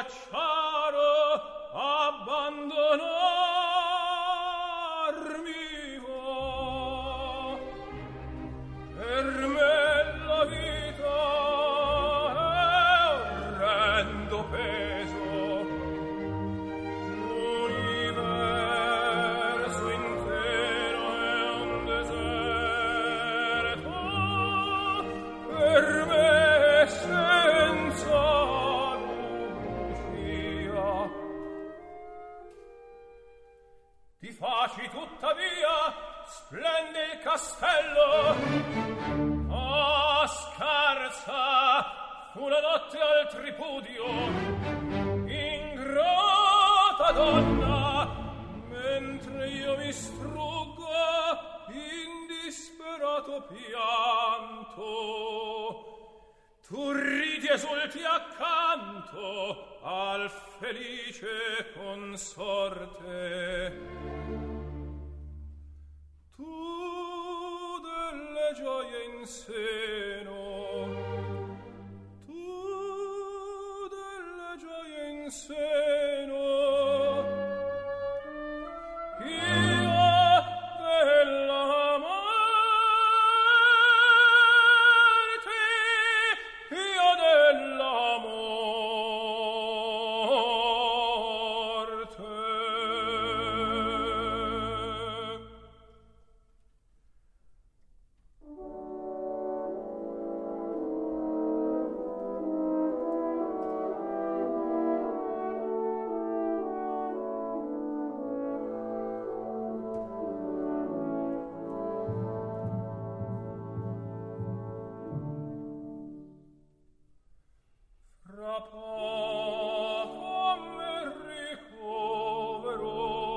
lasciaro abbandonarmi va. Per me la vita è orrendo peso, l'universo intero è un deserto, per me senza lucia. Ti faci tuttavia splende il castello, ah scarsa fu la notte al tripudio, ingrata donna, mentre io mi struggo in disperato pianto. Tu ridi esulti accanto al felice consorte. Tu delle gioie in seno, tu delle gioie in seno, io della morte, io della morte. Fra poco mi ricovero,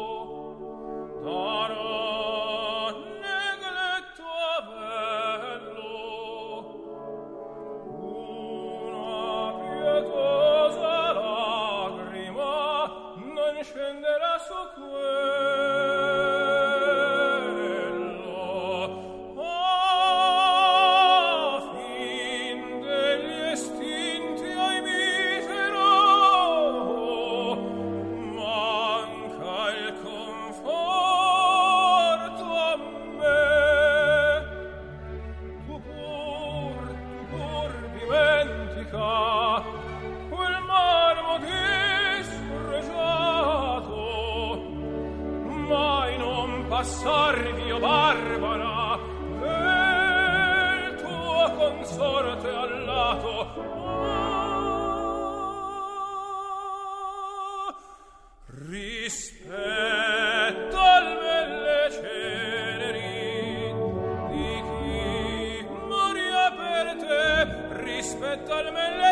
darò negletto avello, una pietosa lagrima non scenderà su quello. Ah, fin degli estinti ai misero, manca il conforto a me. Tu pur dimentica quel marmo dispregiato, mai non passarvi, o Barbara, del tuo consorte al lato. Rispetto al belle ceneri di chi moria per te, rispetto al belle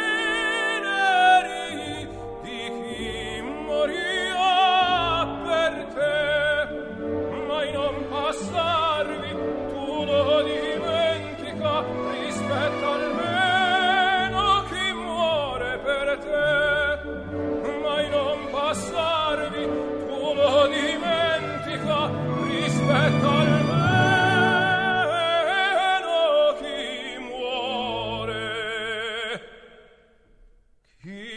ceneri di chi moria per te, mai non passarvi, tu lo dimentica, rispetto almeno chi muore per te, mai non passarvi, tu lo dimentica, rispetto almeno chi muore, chi